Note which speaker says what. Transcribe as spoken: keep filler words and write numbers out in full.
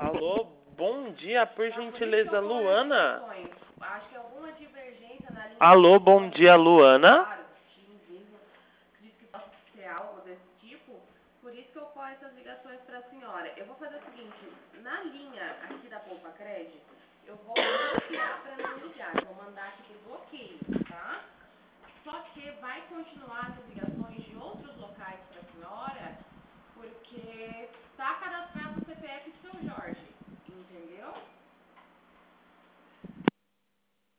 Speaker 1: Alô, bom dia, por
Speaker 2: Então, por isso que
Speaker 1: gentileza,
Speaker 2: ocorrem as
Speaker 1: Luana?
Speaker 2: ligações. Acho que alguma divergência na linha de
Speaker 1: Alô, bom
Speaker 2: transmissão,
Speaker 1: dia, Luana?
Speaker 2: claro, Teams, mesmo, acredito que possa ser algo desse tipo. Por isso que ocorrem essas ligações para a senhora. Eu vou fazer o seguinte, na linha aqui da